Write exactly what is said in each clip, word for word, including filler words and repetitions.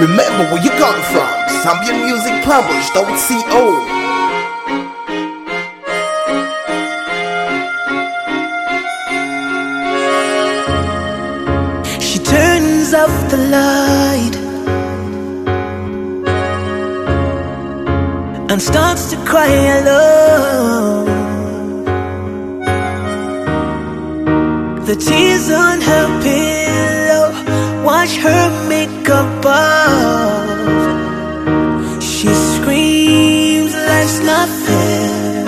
Remember where you come from. Zambian Music Plumbers dot co. She turns off the light and starts to cry alone. The tears on her pillow wash her makeup off. She screams, life's not fair,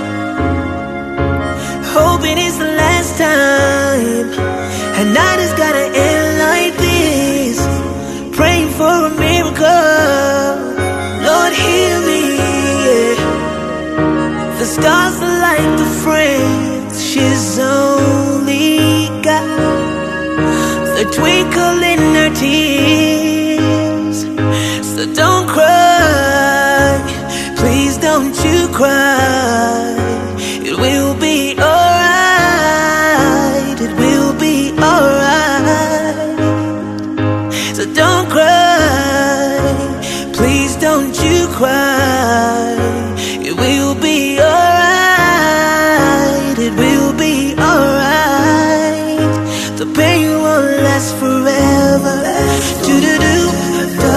hoping it's the last time. Her night is gonna end like this, praying for a miracle. Lord, heal me, yeah. The stars are like the friends she's only got, the twinkle in her tears. So don't cry, please don't you cry. It will be alright, it will be alright. So don't cry, please don't you cry. It will be alright, it will be alright. The pain won't last forever. Do-do-do, da.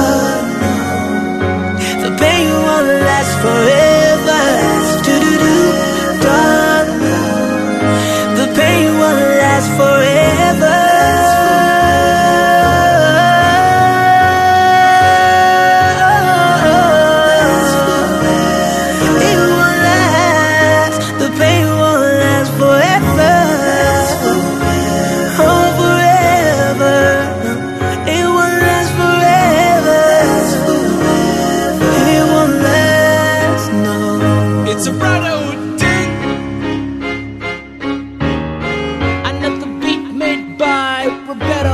The pain won't last forever. Do-do-do, da. The pain won't last forever. It won't last. The pain won't last forever. Oh, forever. It won't last forever. It won't last, no. It's a brotherhood thing. Another beat made by Roberto.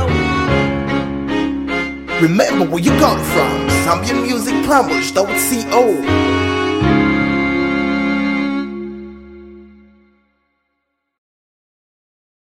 Remember where you come from. Zambian Music Plumbers dot co.